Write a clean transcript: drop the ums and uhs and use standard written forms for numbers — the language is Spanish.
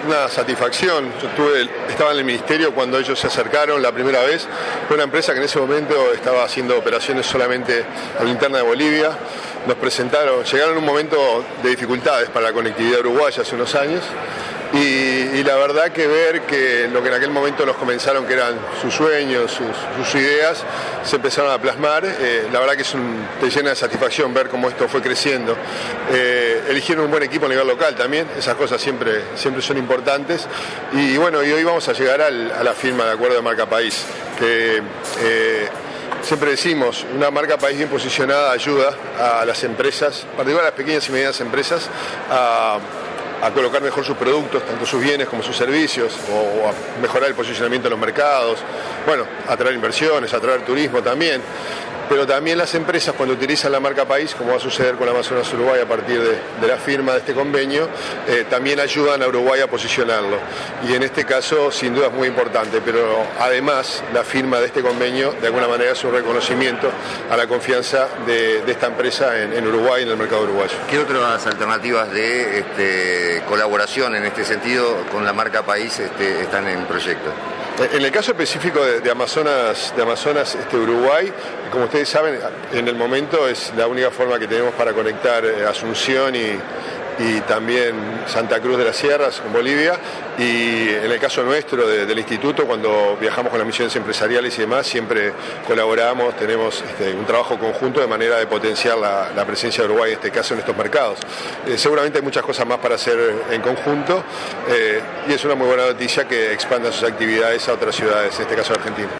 una satisfacción. Estaba en el ministerio cuando ellos se acercaron la primera vez. Fue una empresa que en ese momento estaba haciendo operaciones solamente a la interna de Bolivia. Nos presentaron, llegaron en un momento de dificultades para la conectividad uruguaya hace unos años. Y la verdad que ver que lo que en aquel momento nos comenzaron que eran sus sueños, sus ideas, se empezaron a plasmar. La verdad que te llena de satisfacción ver cómo esto fue creciendo. Eligieron un buen equipo a nivel local también, esas cosas siempre son importantes. Y bueno, y hoy vamos a llegar a la firma de acuerdo de marca país, que siempre decimos, una marca país bien posicionada ayuda a las empresas, particularmente a las pequeñas y medianas empresas, a colocar mejor sus productos, tanto sus bienes como sus servicios, o a mejorar el posicionamiento en los mercados, bueno, atraer inversiones, atraer turismo también. Pero también las empresas, cuando utilizan la marca país, como va a suceder con Amazonas Uruguay a partir de la firma de este convenio, también ayudan a Uruguay a posicionarlo. Y en este caso, sin duda, es muy importante. Pero además, la firma de este convenio, de alguna manera, es un reconocimiento a la confianza de esta empresa en Uruguay y en el mercado uruguayo. ¿Qué otras alternativas de colaboración en este sentido con la marca país están en proyecto? En el caso específico de Amazonas Uruguay, como ustedes saben, en el momento es la única forma que tenemos para conectar Asunción y también Santa Cruz de las Sierras con Bolivia. Y en el caso nuestro del instituto, cuando viajamos con las misiones empresariales y demás, siempre colaboramos, tenemos un trabajo conjunto de manera de potenciar la presencia de Uruguay, en este caso en estos mercados. Seguramente hay muchas cosas más para hacer en conjunto, y es una muy buena noticia que expandan sus actividades a otras ciudades, en este caso Argentina.